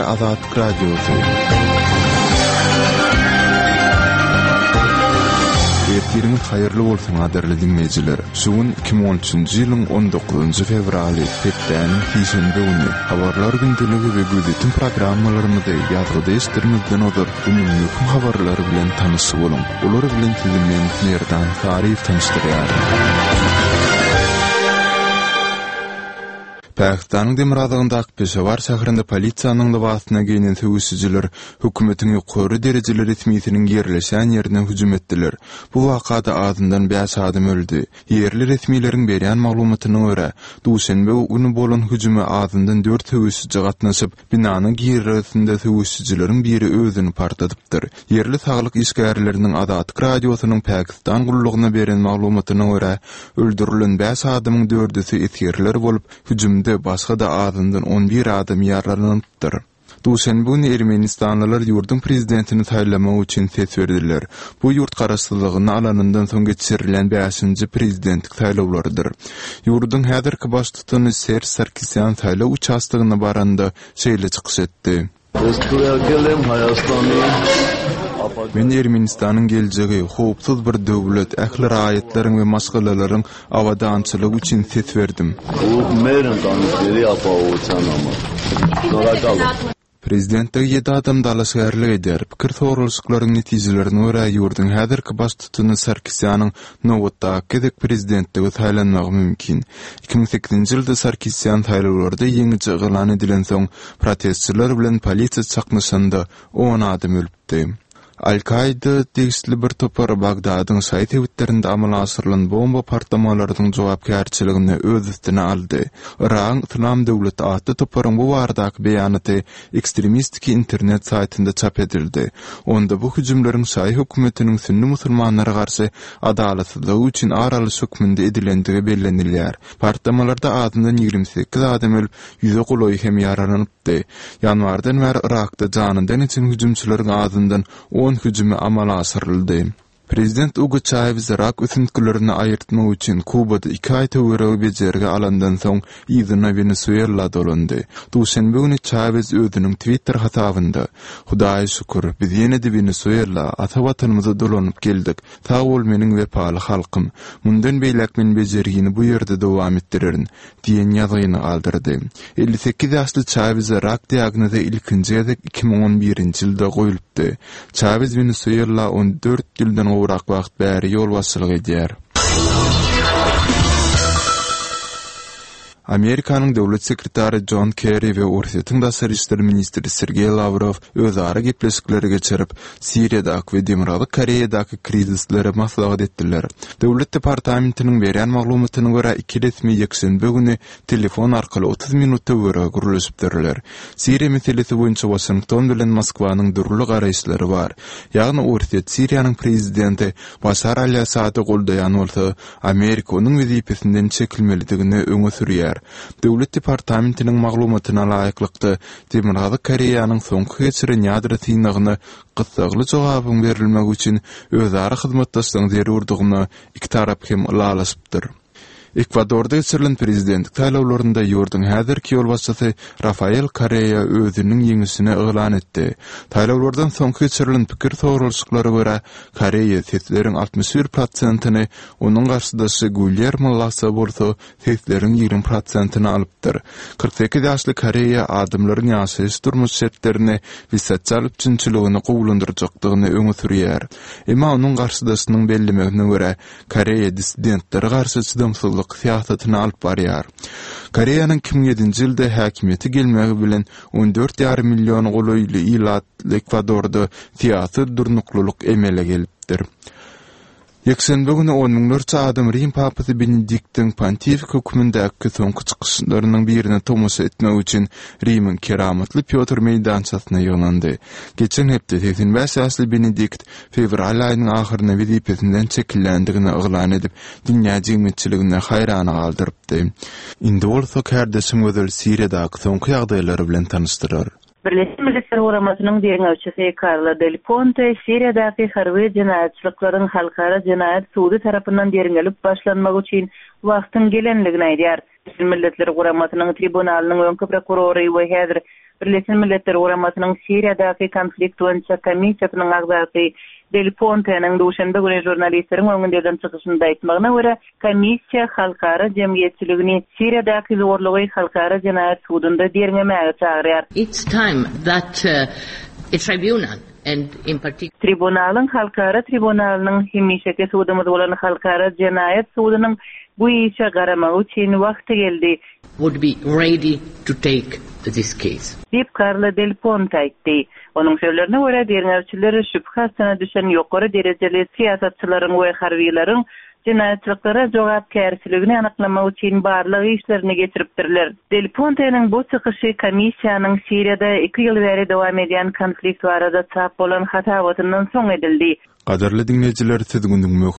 Azadlyk Radiosu. Ertiriniz hayırlı bolsun adarly dinleyijiler. Şugun 2013-nji ýylyň 19 fevraly Petdäniň Hişenbe güni habarlar gündeligi we gözetim programmalarymyzda ýazgyda eşdirmizden odur. Bugün ýokun habarlary bilen tanyşyp bolun. Olary bilen sizi men nerden tarif tanıştyrýar. Pakistanyň Demiradagyň Peşawar şäherinde polisiýanyň libasyna giyinen töwüşçiler hökümetiň ýokary derejeler resmiýetiniň ýerleşen ýerine hüjüm etdiler. Bu wakada azyndan 5 adam öldü. Ýerli resmiýetlerin berýän maglumatyna görä, duşanbe güni bolan hüjüme azyndan 4 töwüşçi gatnaşyp, binanyň girişinde töwüşçileriň biri özüni partladypdyr. Ýerli saglyk işgärleriniň Azadlyk Radiosynyň Pakistan gullugyna beren maglumatyna görä, öldürilen 5 adamyň 4-üsi esgirler bolup, hüjüm başga da azyndan 11 adam ýaralanypdyr. Duşanbe güni Ermenistanlylar ýurdun prezidentini taýlamak üçin ses berdiler. Bu ýurt garaşsyzlygyny alanyndan soň geçirilen 5-nji prezidentlik taýlawlarydyr. Ýurdun häzirki baş tutany Serj Sarkisyan taýlaw uçastygyna baranda şeýle çykyş etdi. Men Ermenistanyň geljegi howpsuz bir döwlet, ähli raýatlary we masgalalaryň awadançylygy üçin ses berdim. Prezidentde 7 adam dalaşgärlik eder. Pikir sorulşyklaryň netijelerini görä ýurdun häzirki baş tutany Sarkisyanyň nowatda gedek prezidentligi taýlanmagy mümkin. 2008-nji ýylda Sarkisyan taýlawlarda ýeňiçe elan edilen soň protestçiler bilen polisiýa çaknaşanda 10 adam ölüpdi. Al-Qaida tegisli bir topar Bagdadyň şaýt hewitlerinde amala asyrylan bomba partlamalarynyň jogapkärçiligini öz üstüne aldy. Iran Islam Döwleti adly toparyň bu baradaky beýanaty ekstremistik internet saýtynda çap edildi. Onda bu hüjümleriň şaý hökümetiniň sünni musulmanlara garşy adalatsyzlygy üçin araly hökmünde edilendigi bellenilýär. Partlamalarda adyndan 28 adam ölüp, 100 goloý hem ýaralanypdy. Ýanwardan beri Irakda janyndan için hüjümçileriň adyndan 10 hüjümi amala asyryldy. Prezident Hugo Chavez Irak üsüntkilerini ayırtmak üçün Kubada 2 ay töweregi bejerge alandan soň ýygyna Venezuela dolandy. Duşanbe güni Chavez özüniň Twitter hasabynda "Hudaýa şükür, biz ýene-de Venezuela ata watanymyza dolanyp geldik. Sag bol meniň wepaly halkym. Mundan beýlek men bejergini bu ýerde dowam etdirerin" diýen ýazyny galdyrdy. 58 ýaşly Chavez Irak diagnozy ilkinji ýazak 2011-nji ýylda goýulypdy. Chavez Venezuela 14 ýyldan Urak wagt bäri ýol başçylyk edýär. Amerikanyň döwlet sekretary John Kerry we Russiýanyň daşary işler ministri Sergey Lavrov özara gepleşikleri geçirip Siriýadaky we Demiradaky Koreýadaky krizislere maslahat etdiler. Döwlet departamentiniň berýän maglumatyna görä iki resmi ýekşenbe güni telefon arkaly 30 minutda görüşipdirler. Siriýa meselesi boýunça Washington bilen Moskwanyň durly garaýşlary bar. Ýagny Russiýa Siriýanyň prezidenti Bashar al-Assady goldaýan bolsa, Amerika onuň wezipesinden çekilmelidigini öňe sürýär. Döwlet departamentiniň maglumatyna laýyklykda Demiradaky Koreýanyň soňky geçiren ýadro synagyny gysgaly jogabyň berilmegi üçin özara hyzmatdaşlygyň zerurdygyny iki tarap hem lalaşypdyr. Ekvadorda geçirilen prezidentlik taýlawlarynda ýurdun häzirki ýol başçysy Rafael Correa özüniň ýeňisini elan etdi. Taýlawlardan soňky geçirilen pikir sorulşyklary görä Correa sesleriň 61%-ni, onuň garşydaşy Guillermo Lasso bolsa sesleriň 20%-ni alypdyr. 48 ýaşly Correa adamlaryň ýaşaýyş durmuş şertlerini we sosial üçinçiligini gowulandyrjakdygyny öňe sürýär. Emma onuň garşydaşynyň bellemegine görä Correa dissidentleri garşy çydamsızlyk siýasatyny alyp barýar. Koreýanyň 2007-nji ýylda häkimiýeti gelmegi bilen 14,5 milyon goloýly ilat Ekvadorda siýasy durnuklulyk emele gelipdir. Ýekşenbe güni 10 miňlerçe adam Rim papasy Benediktň pontifik hökmündäki soňky çykyşlarynyň birini tomusha etmek üçin Rimin keramatly Piotr meýdançasyna ýyglandy. Geçen hepde 85 ýaşly Benedikt fevral aýynyň ahyryna wezipesinden çekillendigini elan edip dünýä jemgyýetçiligine haýran galdyrypdy. Indi bolsa kardeşim gözel Siriýadaky soňky ýagdaýlary bilen tanystyrar. Birleşmiş Milletler Guramasının diýerňewçisi Carla Del Ponte Siriýadaky harby jinaýatçylyklaryň halkara jinaýat sudy tarapyndan deringelip başlanmagy üçin wagtyň gelenligini aýdýar. Birleşmiş Milletler Guramasının tribunalynyň öňki prokurory we häzir Birleşmiş Milletler Guramasynyň Siriýadaky konflikt boýunça komissiýasynyň agzasy Del Ponte'nin duşanbe güni jurnalistleriň öňünde çykyşynda aýtmagyna görä, komissiýa halkara jemgyýetçiligini Siriýadaky zorlugy halkara jenaýat sudunda derňemäge çagyrýar. It's time that a tribunal and in particular Tribunalın halkara tribunalynyň hemişeki sudumyz bolan halkara jenaýat sudunyň bu işe garamagy üçin wagty geldi. Would be ready to take this case. Dip Carlo Del Ponte aýtdy. Onun sözlerine göre derňäwçiler şüphasyna düşen ýokary derejeli siýasatçylaryň we harbiýlaryň jinaýatçylyklara jogapkärçiligini anaklamak üçin barlyk işlerini geçiripdirler. Del Ponte'nin bu çykyşy komissiýanyň Siriýada 2 ýyl bäri dowam edýän konflikt barada çap bolan hatawatynyň soň edildi. Gaderli dinleyijiler, siz gündüň